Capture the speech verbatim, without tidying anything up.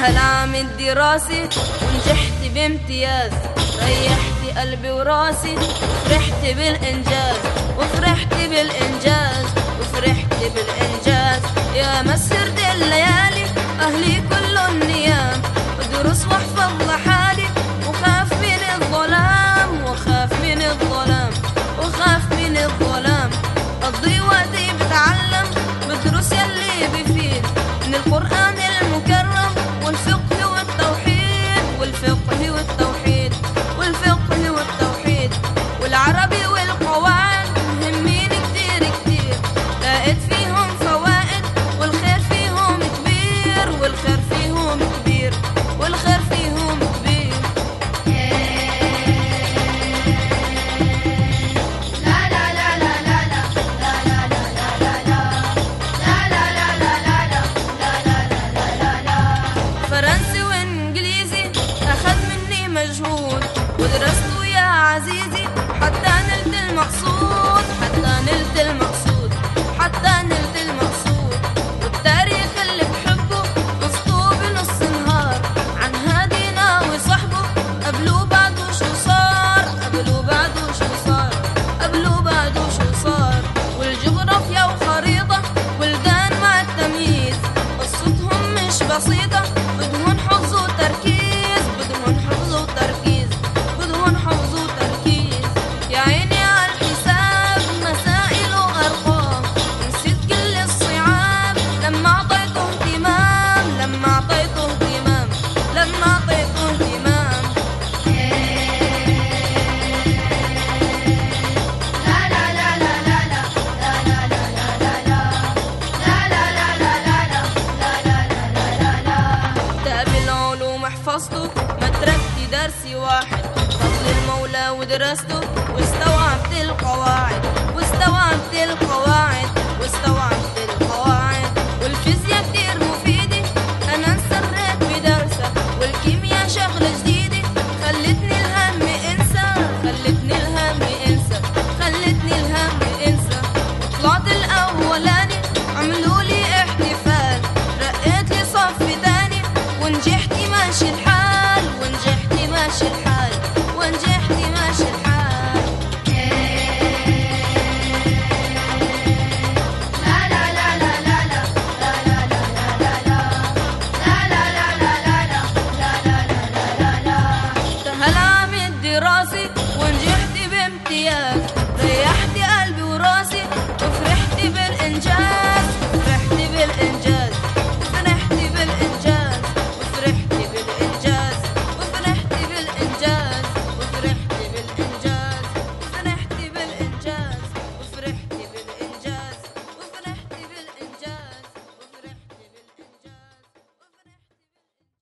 العام الدراسي ونجحت بامتياز، ريحت قلبي وراسي وفرحت بالإنجاز، وفرحت بالإنجاز وفرحت بالإنجاز. يا مسهرة الليالي أهلي كلهم نيام، بدرس واحفظ لحالي وخاف من الظلام، وخاف من الظلام وخاف من الظلام. أقضي وقتي بتعلم بدرس يلي بفيد من القرآن المكرم والفقه والتوحيد، والفقه والتوحيد والفقه والتوحيد والعربي والقواعد مهمين كتير كتير، لقيت فيهم فوائد والخير فيهم كبير، والخير فيهم كبير والخير فيهم كبير. فرنسي وانجليزي اخد مني مجهود ودرسته يا عزيزي حتى نلت المقصود، حتى نلت المقصود حتى نلت المقصود. والتاريخ اللي بحبه قصته بنص نهار عن هادينا وصحبه، قبله بعده شو صار، قبله بعده شو صار، قبله بعده شو صار. والجغرافيا وخريطة بلدان مع التمييز، قصتهم مش بسيطة، بدهن حفظ وتركيز، بدهن حفظ وتركيز، بدهن حفظ وتركيز. يا عيني على الحساب مسائل وأرقام، نسيت كل الصعاب لما أعطيته اهتمام، لما أعطيته اهتمام، لما أعطيته اهتمام. كتاب العلوم حفظته ما تركت درسي واحد، فضل المولى ودرسته واستوعبت القواعد، واستوعبت القواعد واستوعبت القواعد. والفيزياء كتير مفيدة أنا انسريت بدرسها، والكيمياء شغلة جديدة خلتني الهم انسى، خلتني الهم انسى، خلتني الهم انسى. طلعت الأولاني عملولي احتفال، رقيت لي صف تاني ونجحت ماشي الحال، ونجحت ماشي الحال، ونجحت ماشي الحال. انتهى العام الدراسي ونجحت بامتياز،